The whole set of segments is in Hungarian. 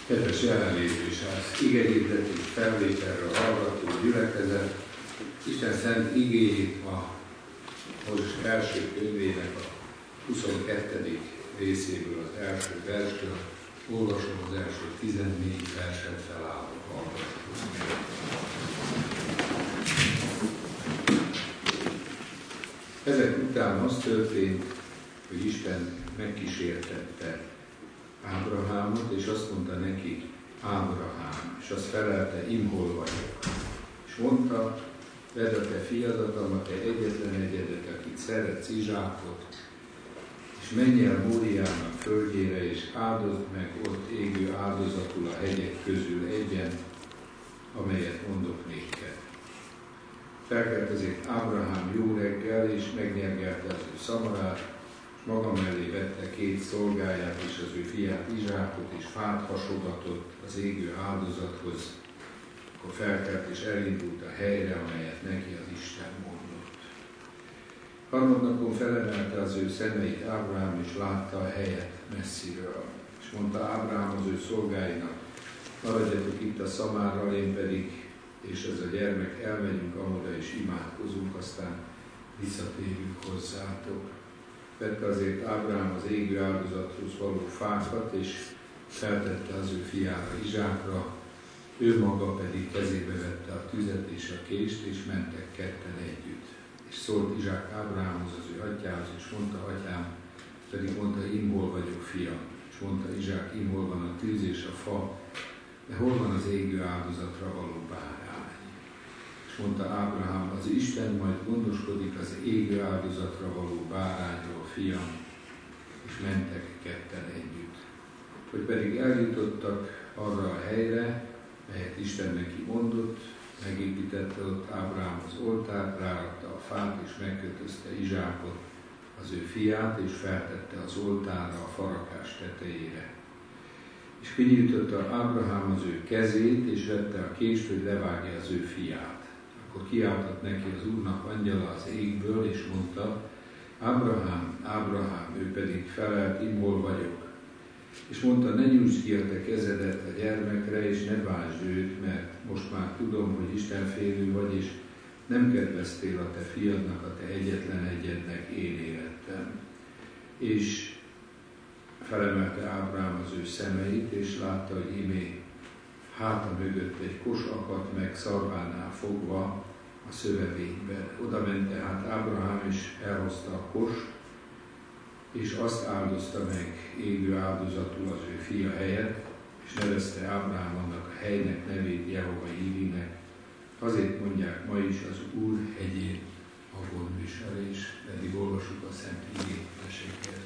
Kedves jelenlévő és az igehirdetés felvételről hallgató gyülekezet, Isten szent igéjét ma Mózes első könyvének a 22. részéből, az első verstől olvasom, az első 14 verset felállva hallgatunk. Ezek után az történt, hogy Isten megkísértette Ábrahámot, és azt mondta neki, Ábrahám, és azt felelte, én hol vagyok. És mondta, vedd a te fiadadat, a te egyetlen egyedet, akit szeretsz, Izsákot, és menj el Móriának földjére, és áldozd meg ott égő áldozatul a hegyek közül egyen, amelyet mondok néked. Felkelt ezért Ábrahám jó reggel, és megnyergelte az ő szamarát, és maga mellé vette két szolgáját és az ő fiát Izsákot, és fát hasogatott az égő áldozathoz. Akkor felkelt és elindult a helyre, amelyet neki az Isten mondott. Harmadnapon felemelte az ő szemeit Ábrahám, és látta a helyet messziről. És mondta Ábrahám az ő szolgáinak, maradjatok itt a szamárral, én pedig és ez a gyermek elmegyünk amoda és imádkozunk, aztán visszatérünk hozzátok. Vette azért Ábrahám az égő áldozathoz való fákat, és feltette az ő fiára, Izsákra, ő maga pedig kezébe vette a tüzet és a kést, és mentek ketten együtt. És szólt Izsák Ábrahámhoz, az ő atyához, és mondta, atyám, pedig mondta, én hol vagyok, fiam. És mondta Izsák, én hol van a tűz és a fa, de hol van az égő áldozatra való bárány? És mondta Ábrahám, az Isten majd gondoskodik az égő áldozatra való bárányról, fiam, és mentek ketten együtt. Hogy pedig eljutottak arra a helyre, melyet Isten neki mondott, megépítette ott Ábrahám az oltárt, rárakta a fát, és megkötözte Izsákot, az ő fiát, és feltette az oltárra a farakás tetejére. És kinyújtotta Ábrahám az ő kezét, és vette a kést, hogy levágja az ő fiát. Akkor kiáltott neki az Úrnak angyala az égből, és mondta, Ábrahám, Ábrahám, ő pedig felelt, én hol vagyok. És mondta, ne nyújtsd ki a te kezedet a gyermekre, és ne bántsd őt, mert most már tudom, hogy Istenfélő vagy, és nem kedveztél a te fiadnak, a te egyetlen egyednek, én élettem. És felemelte Ábrahám az ő szemeit, és látta, hogy ímé háta mögött egy kos akadt meg szarvánál fogva a szövevényben. Oda ment tehát Ábrahám, és elhozta a kost, és azt áldozta meg égő áldozatul az ő fia helyett, és nevezte Ábrahám annak a helynek nevét Jehova Írinek. Azért mondják ma is az Úr hegyén a gondviselés, pedig olvassuk a Szent Igét, tessék.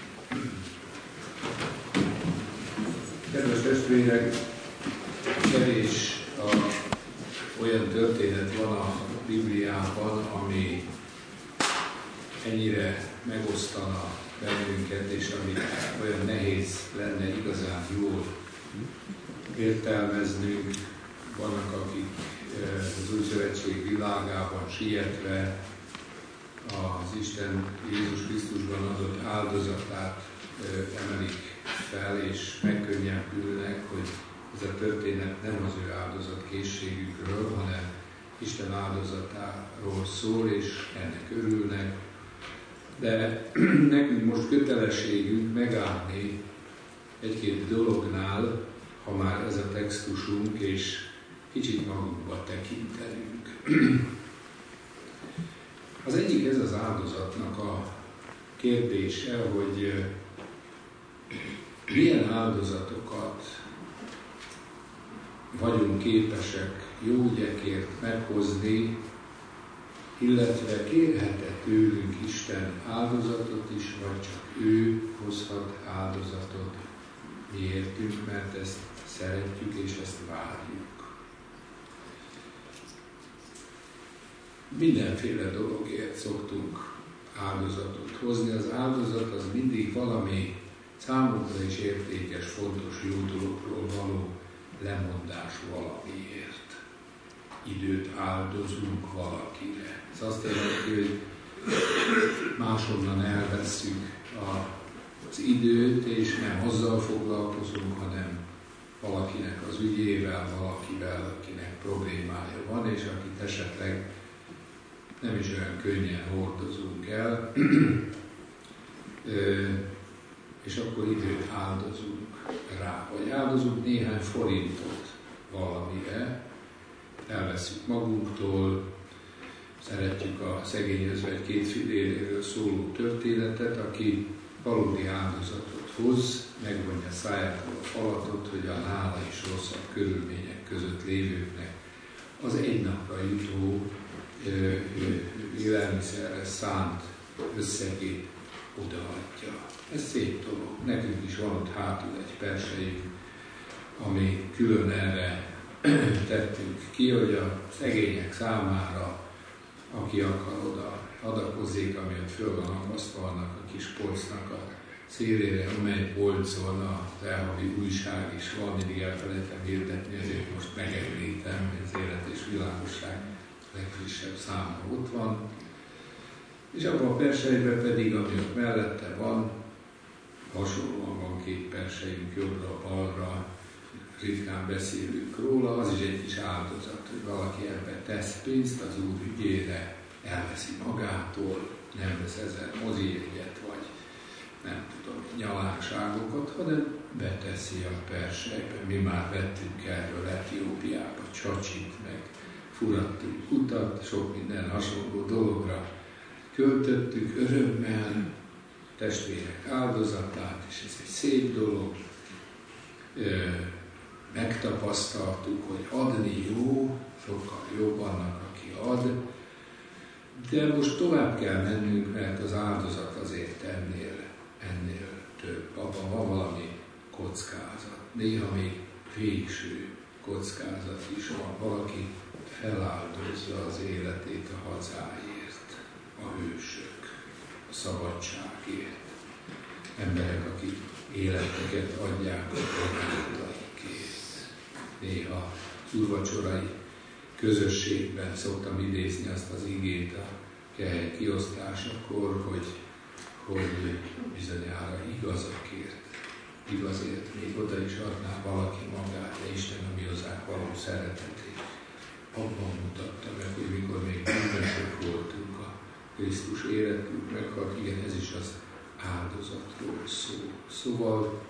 Kedves testvérek, kevés olyan történet van a Bibliában, ami ennyire megosztana bennünket, és amit olyan nehéz lenne igazán jól értelmeznünk. Vannak, akik az Új Szövetség világában sietve az Isten Jézus Krisztusban adott áldozatát emelik fel, és megkönnyebbülnek, hogy ez a történet nem az ő áldozatkészségükről, hanem Isten áldozatáról szól, és ennek örülnek. De nekünk most kötelességünk megállni egy-két dolognál, ha már ez a textusunk, és kicsit magunkba tekintenünk. Az egyik ez az áldozatnak a kérdése, hogy milyen áldozatokat vagyunk képesek jó ügyekért meghozni, illetve kérhet-e tőlünk Isten áldozatot is, vagy csak ő hozhat áldozatot mi értünk, mert ezt szeretjük és ezt várjuk. Mindenféle dologért szoktunk áldozatot hozni. Az áldozat az mindig valami számunkra is értékes, fontos, jó dologról való lemondás valamiért. Időt áldozunk valakire. Ez azt jelenti, hogy máshonnan elvesszük az időt, és nem azzal foglalkozunk, hanem el valakivel, akinek problémája van, és akit esetleg nem is olyan könnyen hordozunk el, és akkor időt áldozunk rá, vagy áldozunk néhány forintot valamire, elveszünk magunktól, szeretjük a szegény özvegy két filéréről szóló történetet, aki valódi áldozatot hoz, megvonja szájától a falatot, hogy a nála is rosszabb körülmények között lévőknek az egy napra jutó élelmiszerre szánt összegét odaadja. Ez szép dolog. Nekünk is van ott hátul egy persejünk, ami külön erre tettünk ki, hogy a szegények számára, aki akar oda adakozzék, ami ott föl van akasztva annak a kis polcnak a szélére, amely polcon az elhavi újság is van, mindig elfelejtem hirdetni, ezért most megemlítem, az Élet és Világosság legfrissebb száma ott van. És abban a persejben pedig, ami ott mellette van, hasonlóan van két persejünk jobbra-balra, ritkán beszélünk róla, az is egy kis áldozat, hogy valaki ebbe tesz pénzt az Úr ügyére, elveszi magától, nem vesz ezzel mozijegyet, vagy nem tudom, nyalánságokat, hanem beteszi a persejbe. Mi már vettünk erről Etiópiába csacsit, meg furattunk utat, sok minden hasonló dologra költöttük örömmel, testvérek áldozatát, és ez egy szép dolog. Megtapasztaltuk, hogy adni jó, sokkal jobb annak, aki ad, de most tovább kell mennünk, mert az áldozat azért ennél több. Abban van valami kockázat. Néha még végső kockázat is van. Valaki feláldozza az életét a hazáért, a hősök, a szabadságért. Emberek, akik életeket adják a barátaikért. Néha úrvacsorai közösségben szoktam idézni azt az igét a kehely kiosztásakor, hogy bizonyára igazért még oda is adná valaki magát, de Isten a mi hozzánk való szeretetét. Abban mutatta meg, hogy mikor még bűnösök voltunk, a Krisztus életünk meghalt, igen, ez is az áldozatról szól. Szóval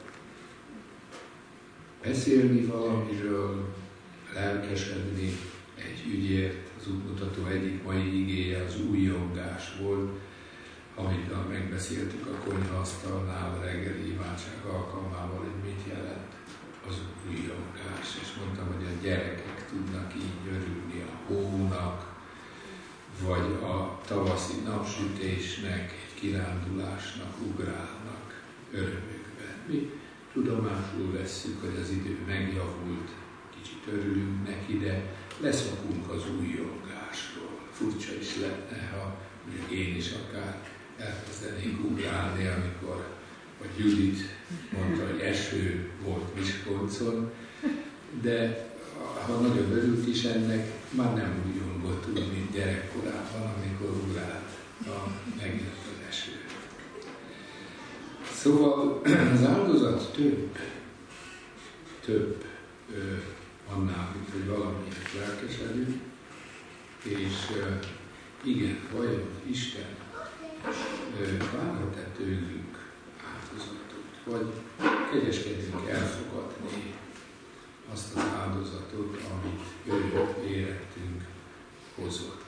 beszélni valamiről, lelkesedni egy ügyért, az útmutató egyik mai igéje az újongás volt, amit megbeszéltük a konyhaasztalnál a reggeli imádság alkalmával, hogy mit jelent az újongás. És mondtam, hogy a gyerekek tudnak így örülni a hónak, vagy a tavaszi napsütésnek, egy kirándulásnak, ugrálnak örömükben. Mi tudomásul vesszük, hogy az idő megjavult, kicsit örülünk neki, de leszokunk az újongásról. Furcsa is lenne, ha én is akár elkezdenék ugrálni, amikor a Judit mondta, hogy eső volt Miskolcon, de ha nagyon örült is ennek, már nem úgy ungott úgy, mint gyerekkorában, amikor ugrált, megjött az eső. Szóval az áldozat több annál, mint hogy valamiért lelkesedünk, és igen, vajon Isten várhat-e tőlünk áldozatot, vagy kegyeskedünk elfogadni azt az áldozatot, amit ő érettünk hozott.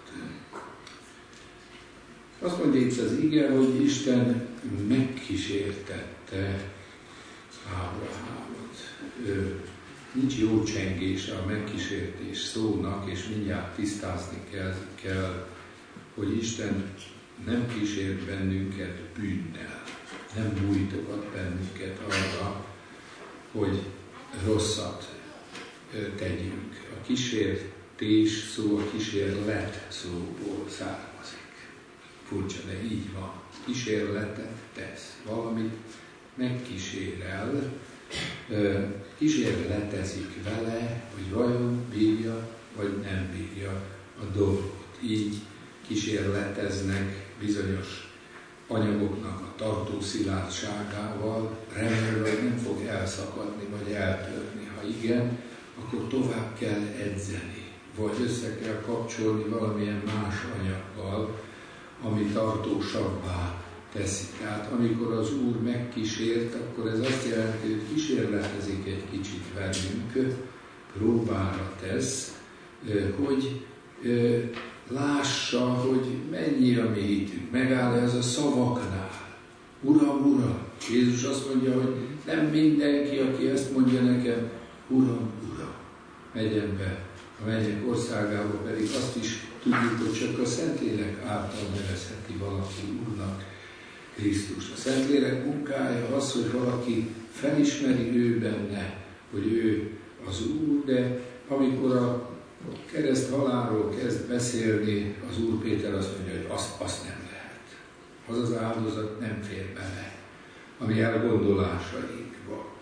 Azt mondja itt az ige, hogy Isten megkísértette Ábrahámot. Nincs jó csengése a megkísértés szónak, és mindjárt tisztázni kell, hogy Isten nem kísért bennünket bűnnel, nem bújtogat bennünket arra, hogy rosszat tegyünk. A kísértés szó, a kísérlet szóból származik. Furcsa, de így van. Kísérletet tesz. Valamit megkísérel, kísérletezik vele, hogy vajon bírja, vagy nem bírja a dolgot. Így kísérleteznek bizonyos anyagoknak a tartó szilárdságával, remélve, hogy nem fog elszakadni, vagy eltörni. Ha igen, akkor tovább kell edzeni, vagy össze kell kapcsolni valamilyen más anyaggal, ami tartósabbá teszi. Tehát amikor az Úr megkísért, akkor ez azt jelenti, hogy kísérletezik egy kicsit velünk, próbára tesz, hogy lássa, hogy mennyi a mi hitünk. Megáll ez a szavaknál. Uram, Uram! Jézus azt mondja, hogy nem mindenki, aki ezt mondja nekem, Uram, Uram, megyen be a mennyek országába, pedig azt is tudjuk, hogy csak a Szentlélek által nevezheti valaki Úrnak Krisztust. A Szentlélek munkája az, hogy valaki felismeri ő benne, hogy ő az Úr, de amikor a kereszt halálról kezd beszélni, az Úr Péter azt mondja, hogy azt nem lehet. Az az áldozat nem fér bele a mi elgondolásainkba.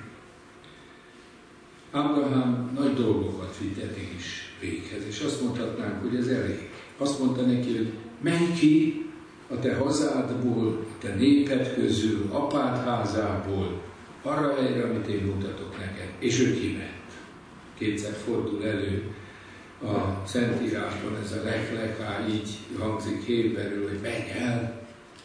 Ábrahám nagy dolgokat vitt eddig is véghez, és azt mondhatnánk, hogy ez elég. Azt mondta neki, hogy menj ki a te hazádból, a te néped közül, apád házából, arra helyre, amit én mutatok neked. És ő kiment. Kétszer fordul elő a Szentírásban, ez a lech-lechá, így hangzik héberül, hogy menj el.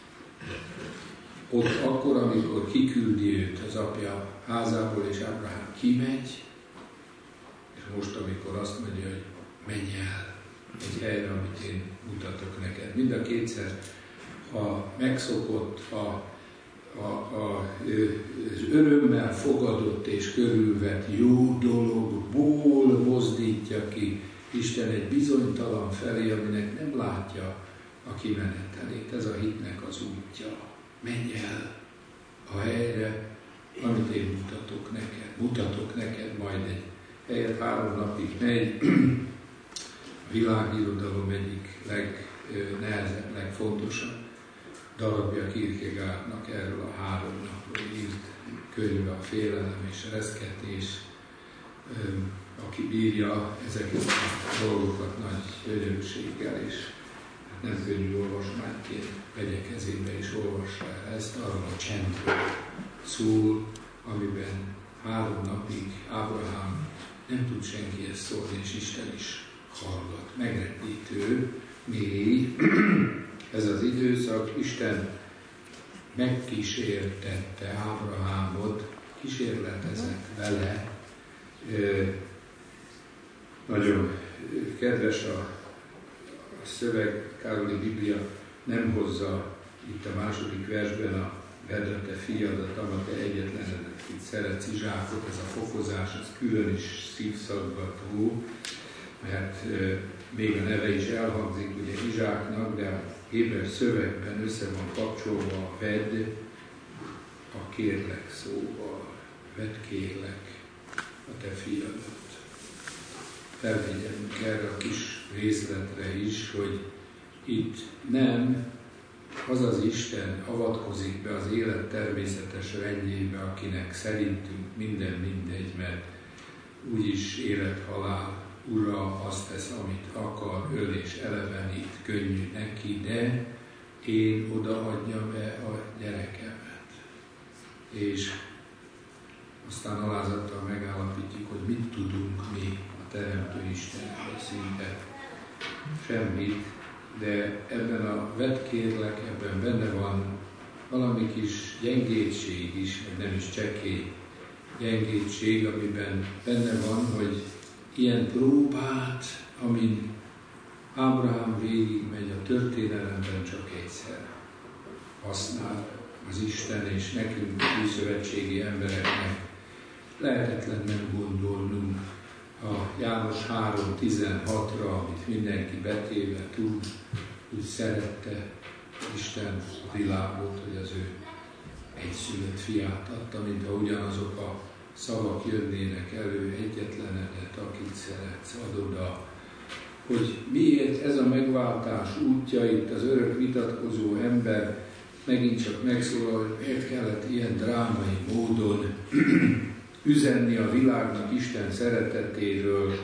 Ott akkor, amikor kiküldi őt az apja házából, és Ábrahám kimegy, és most, amikor azt mondja, hogy menj el egy helyre, amit én mutatok neked. Mind a kétszer a megszokott, az örömmel fogadott és körülvett jó dologból mozdítja ki Isten egy bizonytalan felé, aminek nem látja a kimenetelét. Ez a hitnek az útja. Menj el a helyre, amit én mutatok neked majd egy helyet. 3 napig megy. A világirodalom egyik legnehezebb, legfontosabb darabja Kierkegaardnak erről a 3 napról írt könyve, a Félelem és Reszketés. Aki bírja ezeket a dolgokat nagy gyönyörűséggel, és nem könnyű olvasmányként vegye kezébe és olvassa el ezt, arról a csendről szól, amiben 3 napig Ábrahám nem tud senkihez szólni, és Isten is hallgat. Megrettítő, mély ez az időszak. Isten megkísértette Ábrahámot, kísérletezett vele. Nagyon kedves a szöveg, Károli Biblia nem hozza itt a 2. versben a vedd a te fiadat, a te egyetlenedet, akit szeretsz, Izsákot, ez a fokozás, az külön is szívszaggató, mert még a neve is elhangzik ugye Izsáknak, de a héber szövegben össze van kapcsolva a vedd a kérlek szóval. Vedd kérlek a te fiadat. Felfigyelünk erre a kis részletre is, hogy itt nem az az Isten avatkozik be az élet természetes rendjébe, akinek szerintünk minden mindegy, mert úgyis élet-halál ura, azt tesz, amit akar, öl és elevenít, könnyű neki, de én odaadjam be a gyerekemet. És aztán alázattal megállapítjuk, hogy mit tudunk mi a Teremtő Istenről, szinte semmit, de ebben a vedd kérlek, ebben benne van valami kis gyengétség is, vagy nem is csekély gyengétség, amiben benne van, hogy ilyen próbát, amin Ábrahám végigmegy a történelemben, csak egyszer használ az Isten, és nekünk, újszövetségi embereknek lehetetlen nem gondolnunk a János 3.16-ra, amit mindenki betéve tud, úgy szerette Isten a világot, hogy az ő egyszülött fiát adta, mint ha ugyanazok a szavak jönnének elő, egyetlenedet, akit szeretsz, ad oda. Hogy miért ez a megváltás útja, itt az örök vitatkozó ember megint csak megszólal, hogy miért kellett ilyen drámai módon üzenni a világnak Isten szeretetéről.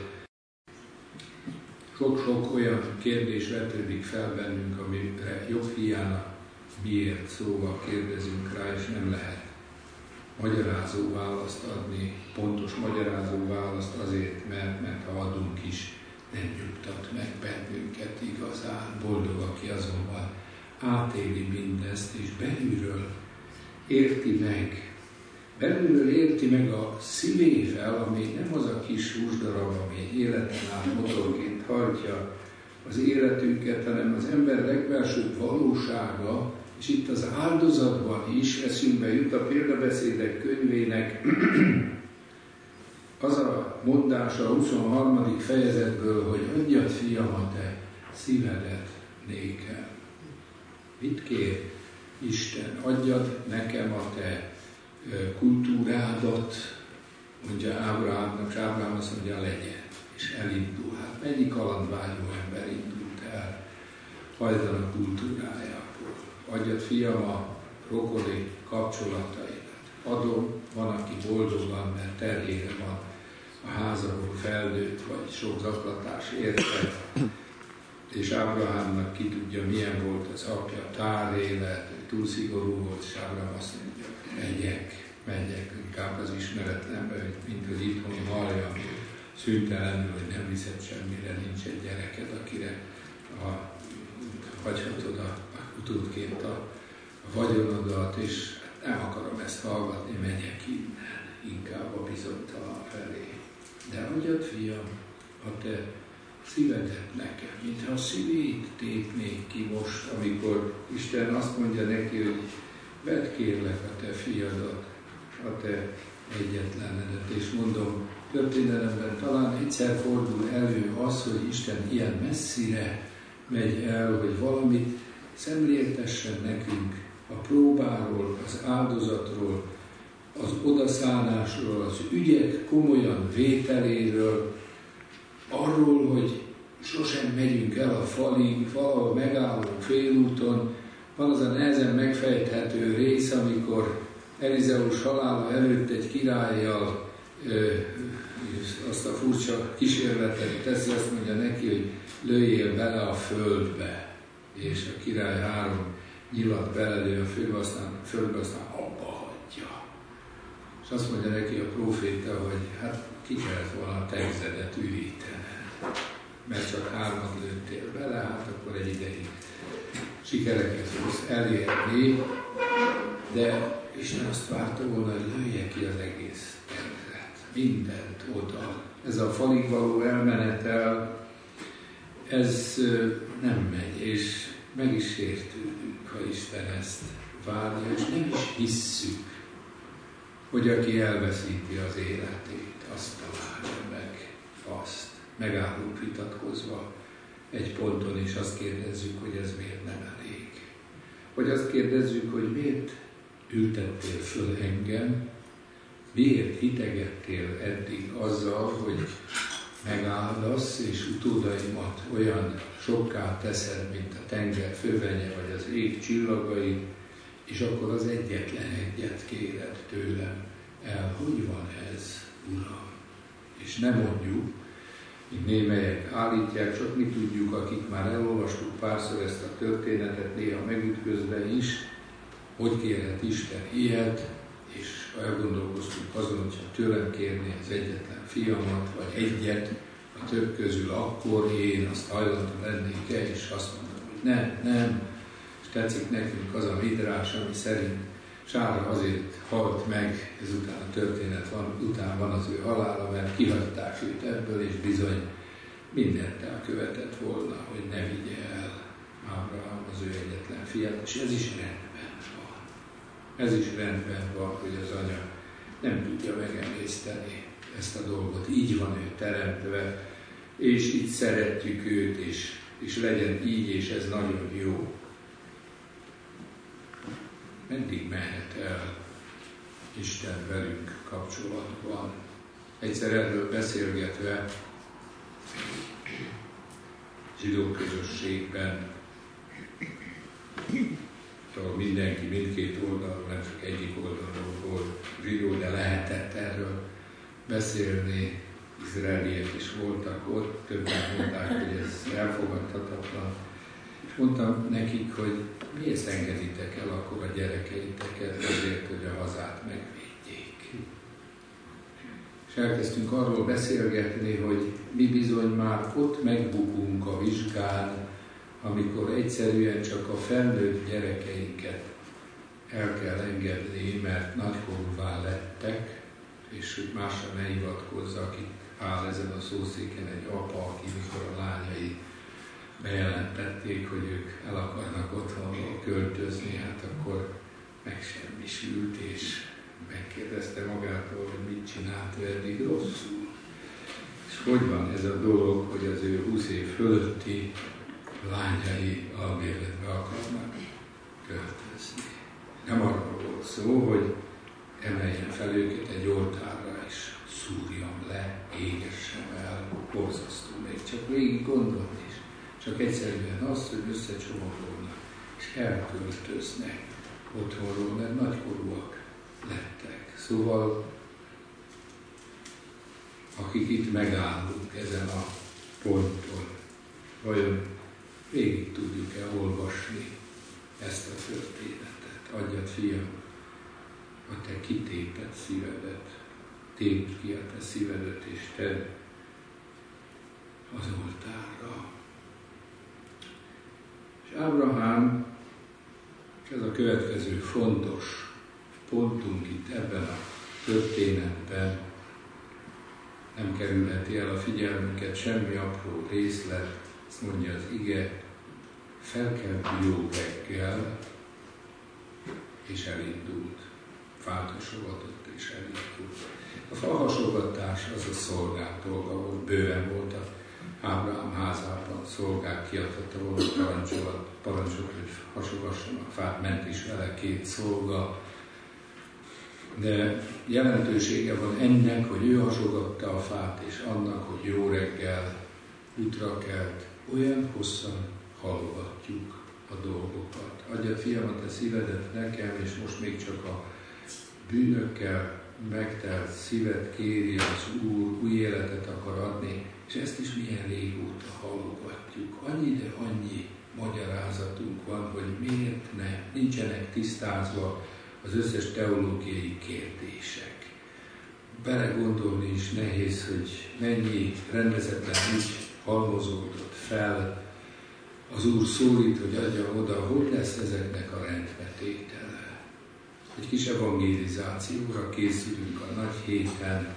Sok-sok olyan kérdés vetődik fel bennünk, amire joghiának miért szóval kérdezünk rá, és nem lehet magyarázó választ adni, pontos magyarázó választ azért, mert ha adunk is, nem nyugtat meg bennünket igazán. Boldog, aki azonban átéli mindezt, és belülről érti meg. Belülről érti meg a szívével, ami nem az a kis húsdarab, ami életen át motorként hajtja az életünket, hanem az ember legbelsőbb valósága, és itt az áldozatban is eszünkbe jut a példabeszédek könyvének az a mondása a 23. fejezetből, hogy adjad, fiam, a te szívedet nékem. Mit kér Isten? Adjad nekem a te kultúrádat, mondja Ábrahámnak, és Ábrahám azt mondja, legyen, és elindul. Hát mennyi kalandvágyó ember indult el hajdan a kultúrájából. Adjad, fiam, a rokoni kapcsolataidat. Adom, van, aki boldogan, mert terhére van a házról felnőtt, vagy sok zaklatás érte, és Ábrahámnak ki tudja, milyen volt az apja, tárélet, túl szigorú volt, és Ábrahám azt mondja, megyek, inkább az ismeretlenbe, mint az itthoni marja, szüntelenül, hogy nem viszed semmire, nincs egy gyereked, akire hagyhatod a utódként a vagyonodat, és nem akarom ezt hallgatni, megyek innen, inkább a bizonytalan felé. De adjad, fiam, a te szívedet nekem, mintha a szívét tépnék ki most, amikor Isten azt mondja neki, hogy vedd kérlek a te fiadat, a te egyetlenedet, és mondom, történelemben talán egyszer fordul elő az, hogy Isten ilyen messzire megy el, hogy valamit szemléltessen nekünk a próbáról, az áldozatról, az odaszánásról, az ügyek komolyan vételéről, arról, hogy sosem megyünk el a falig, valahol megállunk félúton. Van az a nehezen megfejthető rész, amikor Elizeus halála előtt egy királlyal azt a furcsa kísérletet teszi, azt mondja neki, hogy lőjél bele a földbe, és a király 3 nyilat belelő a földbe, aztán abba hagyja. És azt mondja neki a próféta, hogy hát ki kellett volna a tegzedet üríteni, mert csak 3 lőttél bele, hát akkor egy ideig sikereket fogsz elérni, de Isten azt várta volna, hogy lője ki az egész területet, mindent oda. Ez a falig való elmenetel, ez nem megy, és meg is sértődünk, ha Isten ezt várja, és nem is hisszük, hogy aki elveszíti az életét, azt találja meg azt. Megállunk vitatkozva egy ponton, és azt kérdezzük, hogy ez miért nem elég. Vagy azt kérdezzük, hogy miért ültettél föl engem, miért hitegettél eddig azzal, hogy megáldasz, és utódaimat olyan sokká teszed, mint a tenger fővenye, vagy az ég csillagai, és akkor az egyetlen egyet kéred tőlem el. Hogy van ez, Uram? És nem mondjuk, mint némelyek állítják, csak mi tudjuk, akik már elolvastuk párszor ezt a történetet, néha megütközve is, hogy kérhet Isten ilyet, és ha elgondolkoztunk azon, hogyha tőlem kérné az egyetlen fiamat, vagy egyet a több közül, akkor én azt hajlandó lennék-e, és azt mondom, hogy nem. És tetszik nekünk az a midrás, ami szerint Sára azért halt meg, ezután a történet után van az ő halála, mert kihagyták őt ebből, és bizony mindent elkövetett volna, hogy ne vigye el Ábrahám az ő egyetlen fiát, és ez is rendben van. Ez is rendben van, hogy az anya nem tudja megemészteni ezt a dolgot. Így van ő teremtve, és így szeretjük őt, és legyen így, és ez nagyon jó. Meddig mehet el Isten velünk kapcsolatban? Egyszer erről beszélgetve zsidó közösségben, ahol mindenki mindkét oldalról, nem csak egyik oldalról volt zsidó, de lehetett erről beszélni, izraeliek is voltak ott, többen mondták, hogy ez elfogadhatatlan. És mondtam nekik, hogy miért engeditek el akkor a gyerekeiteket azért, hogy a hazát megvédjék. elkezdtünk arról beszélgetni, hogy mi bizony már ott megbukunk a vizsgán, amikor egyszerűen csak a felnőtt gyerekeinket el kell engedni, mert nagykorúvá lettek, és hogy másra ne hivatkozzak, itt áll ezen a szószéken egy apa, aki mikor a lányai bejelentették, hogy ők el akarnak otthonról költözni, hát akkor megsemmisült, és megkérdezte magától, hogy mit csinált eddig rosszul. És hogy van ez a dolog, hogy az ő 20 év fölötti lányai albérletbe akarnak költözni. Nem arról volt szó, hogy emeljen fel őket egy oltárra, és szúrjam le, égessem el, borzasztó még csak végig gondolni is. Csak egyszerűen az, hogy összecsomagolnak, és elköltöznek otthonról, mert nagykorúak lettek. Szóval, akik itt megállunk ezen a ponton, vajon végig tudjuk-e olvasni ezt a történetet? Adjad, fiam, a te kitépett szívedet, tépd ki a te szívedet, és tedd az oltárra. És Ábrahám, és ez a következő fontos pontunk itt ebben a történetben, nem kerülheti el a figyelmünket semmi apró részlet, azt mondja az ige, felkelt jó reggel, és elindult. Fát hasogatott, és elindult. A fahasogatás az a szolgák dolga volt, bőven volt a Ábrahám házában, szolgák kiadhatta volna parancsot, hogy hasogassanak fát, ment is vele 2 szolga, de jelentősége van ennek, hogy ő hasogatta a fát, és annak, hogy jó reggel útra kelt, olyan hosszan hallgatjuk a dolgokat. Adja, fiam, a te szívedet nekem, és most még csak a bűnökkel megtelt szívet kéri az Úr, új életet akar adni, és ezt is milyen régóta hallgatjuk. Annyi, de annyi magyarázatunk van, hogy miért nincsenek tisztázva az összes teológiai kérdések. Belegondolni is nehéz, hogy mennyi rendezetlen ügy halmozódott fel. Az Úr szólít, hogy adja oda, hogy lesz ezeknek a rendbetétele. Egy kis evangelizációra készülünk a nagy héten,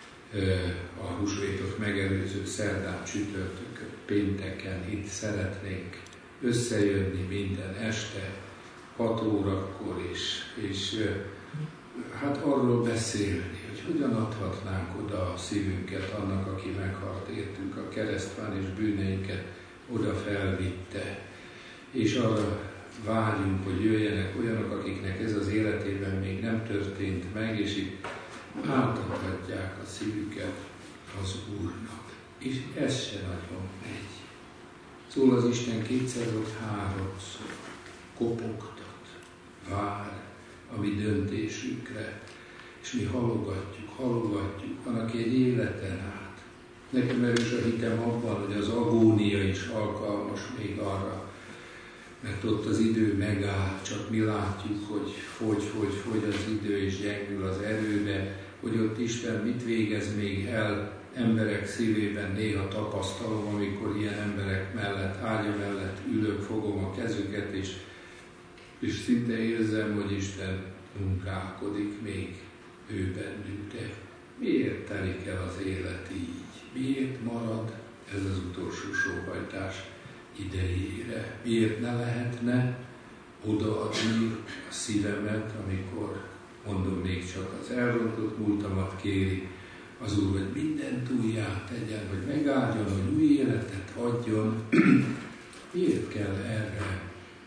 a húsvétot megelőző szerdán, csütörtökön, pénteken. Itt szeretnénk összejönni minden este, 6 órakor, és hát arról beszélni, hogy hogyan adhatnánk oda a szívünket annak, aki meghalt értünk a keresztván, és bűneinket oda felvitte. És arra várjunk, hogy jöjjenek olyanok, akiknek ez az életében még nem történt meg, és itt átadhatják a szívüket az Úrnak. És ez se nagyon megy. Szól az Isten 2-szer vagy 3-szor. Kopogtat, vár a mi döntésünkre, és mi halogatjuk, van, aki egy életen át. Nekem erős a hitem abban, hogy az agónia is alkalmas még arra, mert ott az idő megáll, csak mi látjuk, hogy fogy az idő és gyengül az erő, de hogy ott Isten mit végez még el emberek szívében, néha tapasztalom, amikor ilyen emberek mellett, ágya mellett ülök, fogom a kezüket, és szinte érzem, hogy Isten munkálkodik még ő bennük, de miért telik el az élet így? Miért marad ez az utolsó sóhajtás idejére? Miért ne lehetne odaadni a szívemet, amikor, mondom, még csak az elrontott múltamat kéri az Úr, hogy mindent újjá tegyen, hogy megáldjon, hogy új életet adjon. Miért kell erre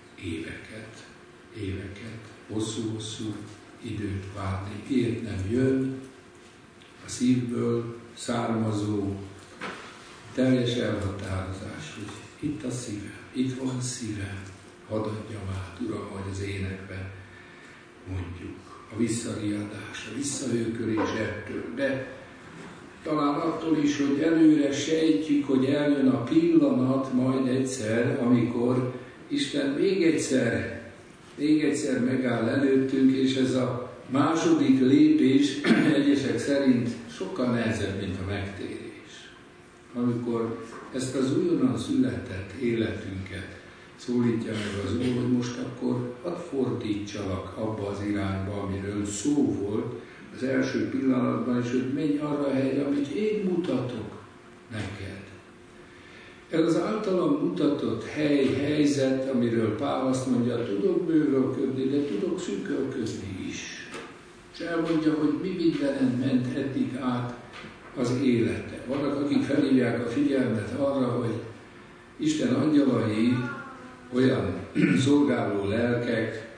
éveket, hosszú időt várni? Miért nem jön a szívből származó teljes elhatározás, hogy itt a szívem, itt van szívem, hadd adjam át, Uram, hogy az énekben mondjuk. A visszariadás, a visszahőkölés ettől, de talán attól is, hogy előre sejtjük, hogy eljön a pillanat majd egyszer, amikor Isten még egyszer megáll előttünk, és ez a második lépés egyesek szerint sokkal nehezebb, mint a megtérés. Amikor ezt az újonnan született életünket szólítja meg az Úr, hogy most akkor hadd fordítsalak abba az irányba, amiről szó volt az első pillanatban, és hogy menj arra a helyre, amit én mutatok neked. Ez az általam mutatott helyzet, amiről Pál azt mondja, tudok bővölködni, de tudok szűkölködni is. És elmondja, hogy mi mindenen ment eddig át az élete. Vannak, akik felhívják a figyelmet arra, hogy Isten angyalai olyan szolgáló lelkek,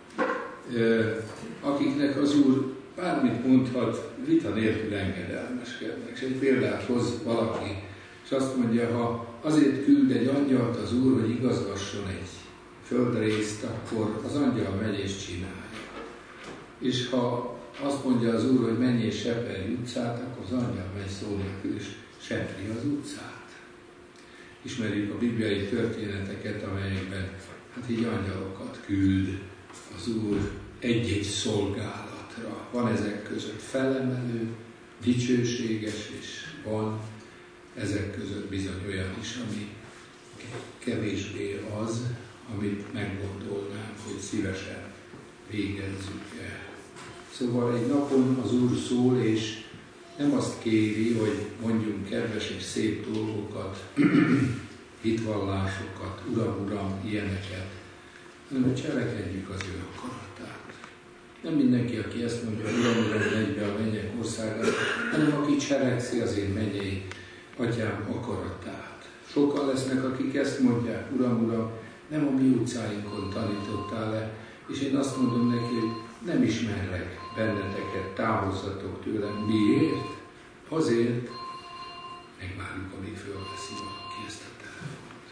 akiknek az Úr bármit mondhat, vita nélkül engedelmeskednek. És egy példát hoz valaki, és azt mondja, ha azért küld egy angyalt az Úr, hogy igazgasson egy földrészt, akkor az angyal megy és csinálja. És ha azt mondja az Úr, hogy menj és seperj utcát, akkor az angyal megy szó nélkül és sepri az utcát. Ismerjük a bibliai történeteket, amelyekben hát így angyalokat küld az Úr egy-egy szolgálatra. Van ezek között felemelő, dicsőséges, és van ezek között bizony olyan is, ami kevésbé az, amit meggondolnánk, hogy szívesen végezzük el. Szóval egy napon az Úr szól, és nem azt kéri, hogy mondjunk kedves és szép dolgokat, hitvallásokat, Uram, Uram, ilyeneket, hanem hogy cselekedjük az ő akaratát. Nem mindenki, aki ezt mondja, Uram, Uram, megy be a mennyek országába, hanem aki cselekszi az én mennyei Atyám akaratát. Sokan lesznek, akik ezt mondják, Uram, Uram, nem a mi utcáinkon tanítottál le, és én azt mondom neki, hogy nem ismerlek benneteket, távozzatok tőlem. Miért? Azért, megvárjuk, amíg fölveszi valaki ezt a telefont.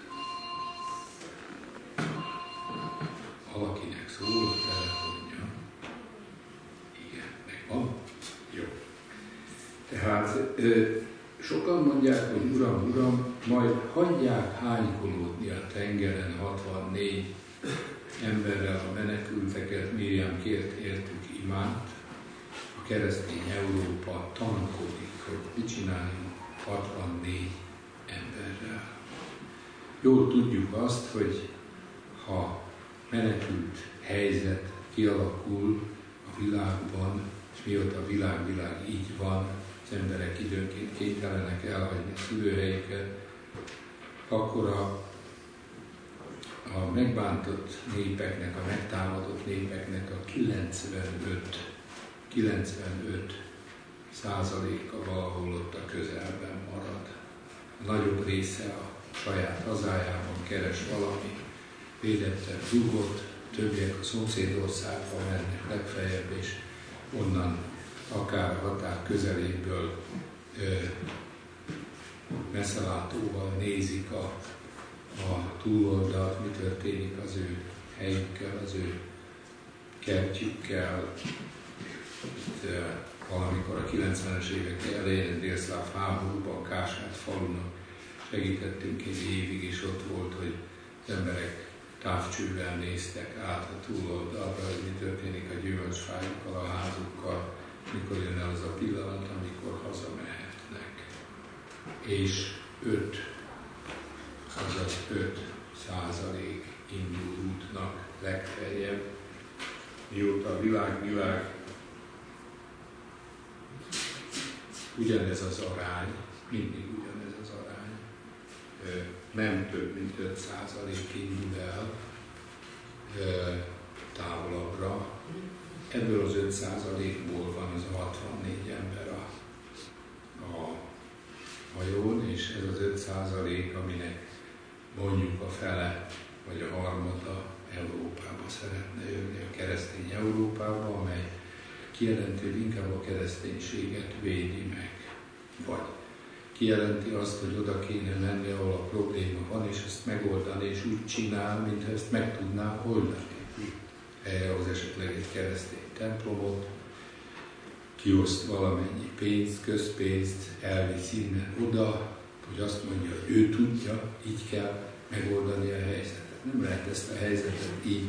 Valakinek szól a telefonja. Igen, megvan? Jó. Tehát sokan mondják, hogy Uram, Uram, majd hagyják hánykolódni a tengeren 64 emberrel a menekülteket, Miriam kért értük imánt, a keresztény Európa tankodik, hogy mit csináljunk 64 emberrel. Jól tudjuk azt, hogy ha menekült helyzet kialakul a világban, és mióta a világ így van, az emberek időnként kénytelenek elhagyni a szülőhelyüket, akkor a megbántott népeknek, a megtámadott népeknek a 95%-a valahol ott a közelben marad. A nagyobb része a saját hazájában keres valami védettebb dugot, többiek a szomszédországba mennek legfeljebb, és onnan akár a határ közeléből messzelátóval nézik a túloldalt, mi történik az ő helyükkel, az ő kertjükkel. Itt valamikor a 90-es évek elején délszláv háborúban Kását falunak segítettünk egy évig, és ott volt, hogy az emberek távcsővel néztek át a túloldalra, hogy mi történik a gyümölcsfájukkal, a házukkal, mikor jön el az a pillanat, amikor hazamehetnek. És 5% indul útnak legfeljebb, mióta a világ ugyanez az arány, mindig ugyanez az arány, nem több mint 5% indul el távolabbra. Ebből az 5%-ból van az a 64 ember a hajón, és ez az 5%, aminek mondjuk a fele vagy a harmada Európába szeretne jönni, a keresztény Európába, amely kijelenti, hogy inkább a kereszténységet védi meg. Vagy kijelenti azt, hogy oda kéne menni, ahol a probléma van, és ezt megoldani, és úgy csinál, mintha ezt meg tudná oldani. Ehhez esetleg egy keresztény templomot, kioszt valamennyi pénzt, közpénzt, elvisz innen oda, hogy azt mondja, hogy ő tudja, így kell megoldani a helyzetet. Nem lehet ezt a helyzetet így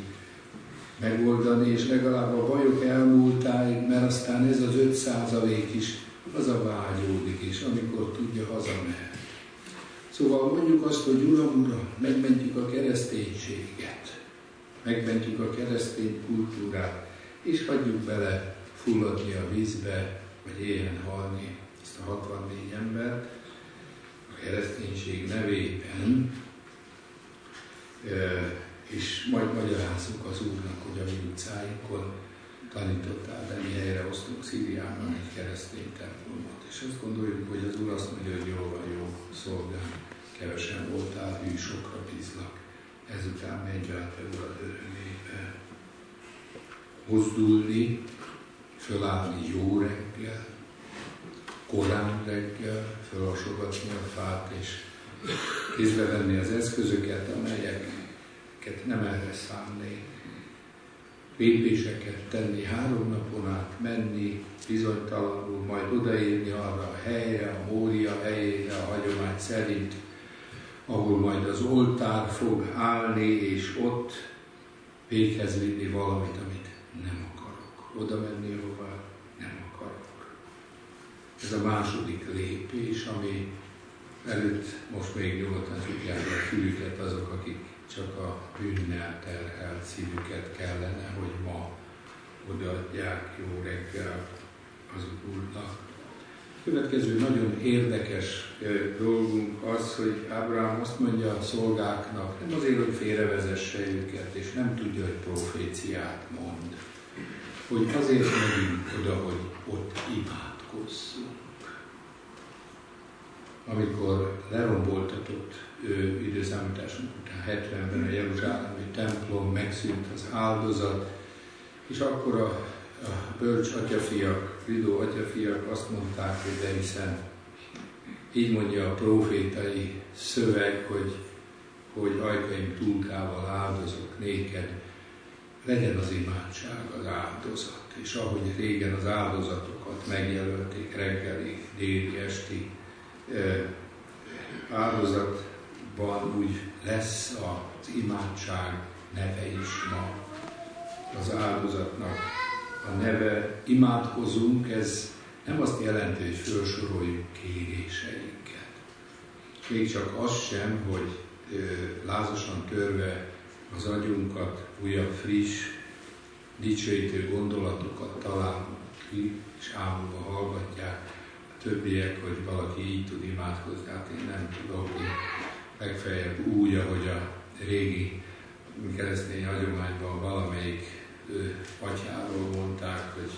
megoldani, és legalább a bajok elmúltáig, mert aztán ez az 5% is hazavágyódik, és amikor tudja, hazamehet. Szóval mondjuk azt, hogy Uram, megmentjük a kereszténységet, megmentjük a keresztény kultúrát, és hagyjuk bele fulladni a vízbe, vagy éhen halni ezt a 64 embert a kereszténység nevében, és majd magyarázzuk az Úrnak, hogy a mi utcáinkon tanítottál, de mi helyre osztunk Szíriában egy keresztény templomot. És azt gondoljuk, hogy az Úr azt mondja, hogy jól van, jó szolgál, kevesen voltál, hű, sokra bízlak, ezután menj át te Urad örömébe. Mozdulni, fölállni jó reggel, korán reggel, felasogatni a fát, és kézbe venni az eszközöket, amelyeket nem erre szánnék. Lépéseket tenni, 3 napon át menni, bizonytalanul, majd odaérni arra a helyre, a Mória helyére, a hagyomány szerint, ahol majd az oltár fog állni, és ott véghez vinni valamit, amit nem akarok. Oda menni, ahová nem akarok. Ez a második lépés, ami előtt most még nyugodtan tudják a fülüket azok, akik csak a bűnnel terhelt szívüket kellene, hogy ma odaadják jó reggel az Úrnak. Következő nagyon érdekes dolgunk az, hogy Ábrahám azt mondja a szolgáknak, nem azért, hogy félrevezesse őket, és nem tudja, hogy proféciát mond, hogy azért megyünk oda, hogy ott imádkozzunk. Amikor leromboltatott időszámításunk után 70-ben a jeruzsálemi templom, megszűnt az áldozat, és akkor a bölcs atyafiak, zsidó atyafiak azt mondták, hogy de hiszen így mondja a profétai szöveg, hogy ajkaim túlkával áldozok néked, legyen az imádság az áldozat. És ahogy régen az áldozatokat megjelölték reggeli, déli, esti áldozatban, úgy lesz az imádság neve is ma. Az áldozatnak a neve, imádkozunk, ez nem azt jelenti, hogy felsoroljuk kéréseinket. Még csak az sem, hogy lázasan törve az agyunkat, újabb, friss, dicsőítő gondolatokat találunk ki, és ámulva hallgatják a többiek, hogy valaki így tud imádkozni. Hát én nem tudok, én legfeljebb úgy, ahogy a régi keresztény hagyományban valamelyik atyáról mondták, hogy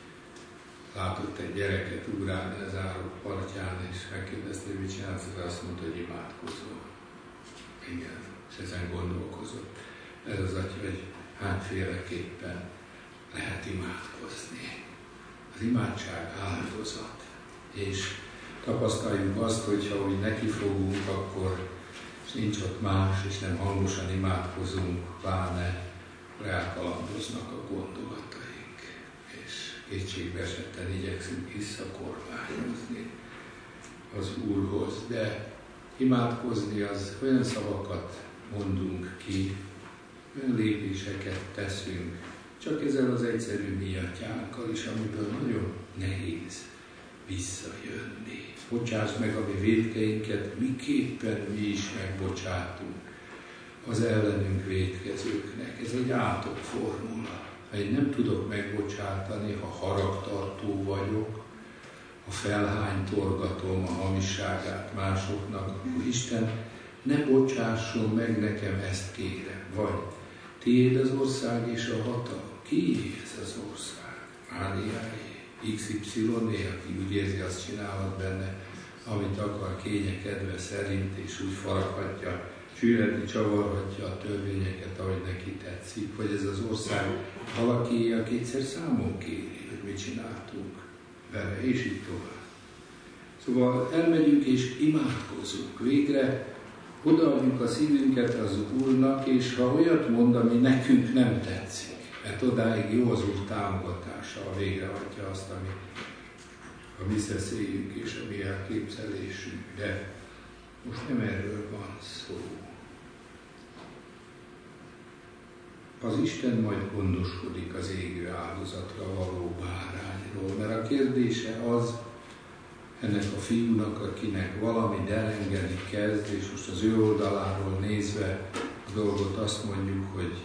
látott egy gyereket ugrálni az árok partján, és megkérdezte, hogy mit csinálsz, és azt mondta, hogy imádkozol. Igen, és ezen gondolkozott. Ez az atya, hogy hányféleképpen lehet imádkozni. Az imádság áldozat. És tapasztaljuk azt, hogyha úgy nekifogunk, akkor nincs ott más, és nem hangosan imádkozunk, pláne elkalandoznak a gondolataink, és kétségbe esetten igyekszünk visszakormányozni az Úrhoz. De imádkozni az olyan szavakat mondunk ki, olyan lépéseket teszünk, csak ezzel az egyszerű mi atyánkkal is, amiből nagyon nehéz visszajönni. Bocsásd meg a mi vétkeinket, miképpen mi is megbocsátunk az ellenünk vétkezőknek. Ez egy átok formula. Ha én nem tudok megbocsátani, ha haragtartó vagyok, ha felhánytorgatom a hamisságát másoknak, akkor Isten ne bocsásson meg nekem, ezt kérem. Vagy tiéd az ország és a hatalom. Kié ez az ország? Máriáé, XY-é, aki úgy érzi, azt csinálhat benne, amit akar, kénye kedve szerint, és úgy faraghatja, sűrhetni, csavarhatja a törvényeket, ahogy neki tetszik, vagy ez az ország valaki, aki egyszer számon kéri, hogy mit csináltunk vele, és így tovább. Szóval elmegyünk és imádkozunk. Végre odaadjuk a szívünket az Úrnak, és ha olyat mond, ami nekünk nem tetszik, mert odáig jó az Úr támogatása, végrehajtja azt, ami a mi szeszélyünk és a mi elképzelésünk, de most nem erről van szó. Az Isten majd gondoskodik az égő áldozatra való bárányról, mert a kérdése az, ennek a fiúnak, akinek valami delengeni kezd, és most az ő oldaláról nézve a dolgot azt mondjuk, hogy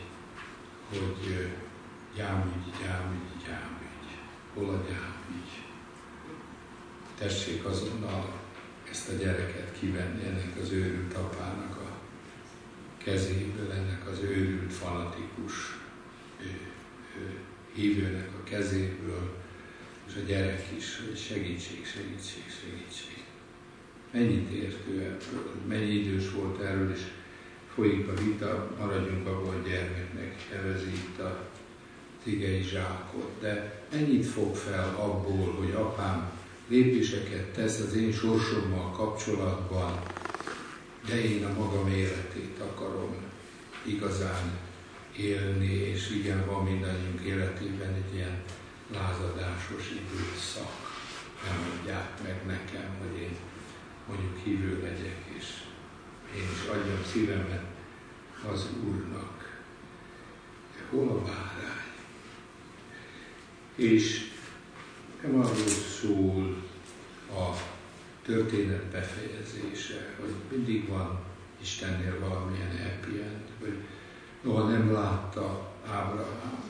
gyámügy, hol a gyámügy. Tessék azonnal ezt a gyereket kivenni ennek az őrült apának a kezéből, ennek az őrült fanatikus hívőnek a kezéből, és a gyerek is, hogy segítség. Mennyit ért ő ebből, mennyi idős volt erről, és folyik a vita, maradjunk abban, hogy gyermeknek nevezi itt a igei zsákot. De mennyit fog fel abból, hogy apám lépéseket tesz az én sorsommal kapcsolatban, de én a magam életét akarom igazán élni, és igen, van mindannyiunk életében egy ilyen lázadásos időszak. Nem mondják meg nekem, hogy én mondjuk hívő legyek, és én is adjam szívemet az Úrnak. Hol a bárány? És nem arról szól a történet befejezése, hogy mindig van Istennél valamilyen happy end, hogy noha nem látta Ábrahám,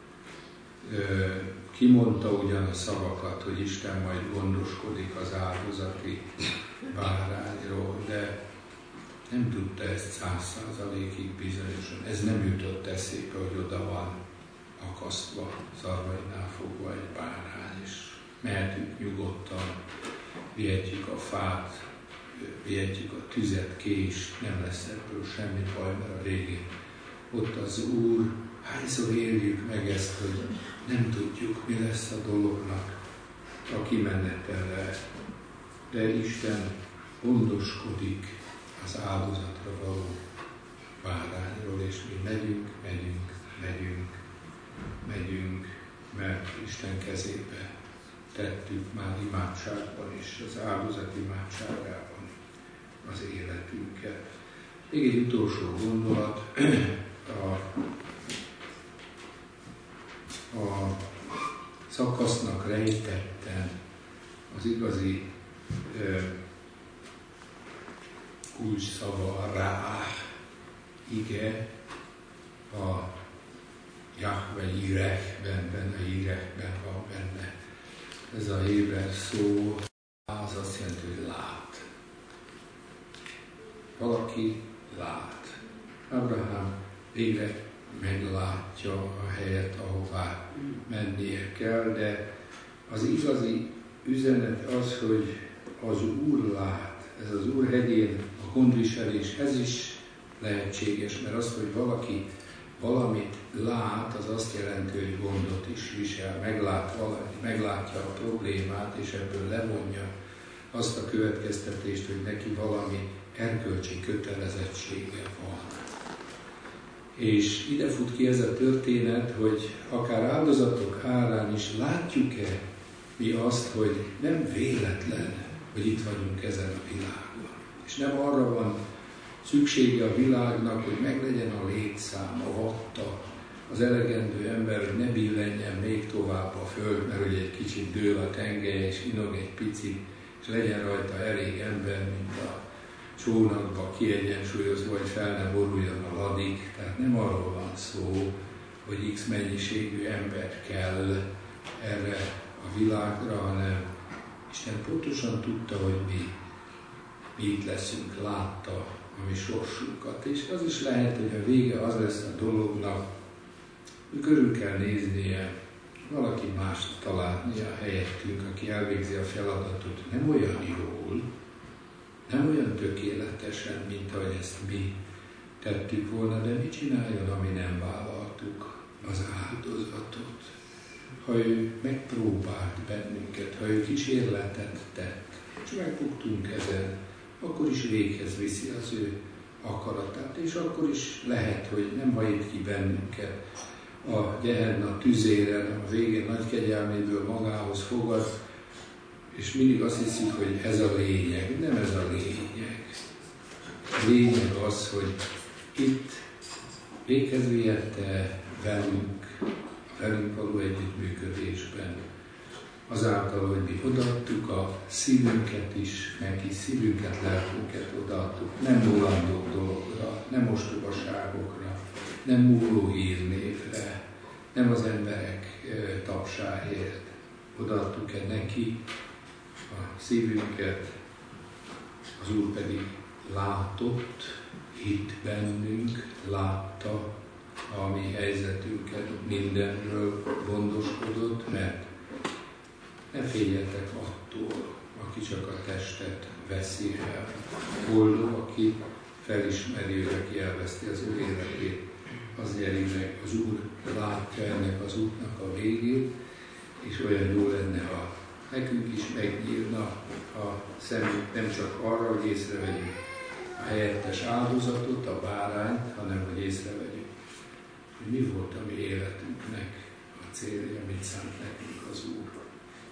kimondta ugyan a szavakat, hogy Isten majd gondoskodik az áldozati bárányról, de nem tudta ezt 100%-ig bizonyosan. Ez nem jutott eszébe, hogy oda van akasztva, szarvainál fogva egy bárány, és mehetünk nyugodtan, vihetjük a fát, vihetjük a tüzet, kést, nem lesz ebből semmi baj, mert a végén ott az Úr. Hányszor éljük meg ezt, hogy nem tudjuk, mi lesz a dolognak a kimenetele, de Isten gondoskodik az áldozatra való bárányról, és mi megyünk, mert Isten kezébe tettük már imádságban is, az áldozat imádságában az életünket. Még egy utolsó gondolat, a szakasznak rejtetten az igazi kulcs szava rá, ige, a Jahve Jirehben, a Jirehben van benne. Ez a héber szó, az azt jelenti, hogy lát. Valaki lát. Ábrahám végre meglátja a helyet, ahová mennie kell, de az igazi üzenet az, hogy az Úr lát. Ez az Úr hegyén a gondviselés, ez is lehetséges, mert az, hogy valaki valamit lát, az azt jelenti, hogy gondot is visel, meglátja a problémát, és ebből levonja azt a következtetést, hogy neki valami erkölcsi kötelezettsége van. És ide fut ki ez a történet, hogy akár áldozatok árán is látjuk-e mi azt, hogy nem véletlen, hogy itt vagyunk ezen a világon. És nem arra van szüksége a világnak, hogy meglegyen a létszám, a vatta, az elegendő ember, hogy ne billenjen még tovább a föld, mert hogy egy kicsit dől a tengely, és inog egy picit, és legyen rajta elég ember, mint a csónakba kiegyensúlyozva, hogy fel ne boruljon a ladik. Tehát nem arról van szó, hogy x mennyiségű ember kell erre a világra, hanem Isten pontosan tudta, hogy mi itt leszünk, látta a mi sorsunkat. És az is lehet, hogy a vége az lesz a dolognak, hogy körül kell néznie, valaki mást találnia helyettünk, aki elvégzi a feladatot nem olyan jól, nem olyan tökéletesen, mint ahogy ezt mi tettük volna, de mit csináljon, ami nem vállaltuk az áldozatot? Ha ő megpróbált bennünket, ha ő kísérletet tett, és megbuktunk ezen, akkor is véghez viszi az ő akaratát, és akkor is lehet, hogy nem hajít ki bennünket a Gehenna tüzére, hanem a végén nagy kegyelméből magához fogad, és mindig azt hiszik, hogy ez a lényeg. Nem ez a lényeg. A lényeg az, hogy itt véghez vihette velünk való együttműködésben azáltal, hogy mi odaadtuk a szívünket is neki, szívünket, lelkünket odaadtuk, nem mulandó dologra, nem ostobaságokra, nem múló hírnévre, nem az emberek tapsáért. Odaadtuk-e neki a szívünket, az Úr pedig látott, hitt bennünk, látta a mi helyzetünket, mindenről gondoskodott, mert ne féljetek attól, aki csak a testet veszi el. Boldog, aki felismeri, aki elveszti az ő életét, az nyeri meg. Az Úr látja ennek az útnak a végét, és olyan jó lenne, ha nekünk is megnyílna a szemünk nem csak arra, hogy észrevegyük a helyettes áldozatot, a bárányt, hanem hogy észrevegyük, hogy mi volt a mi életünknek a célja, mit szánt nekünk az Úr.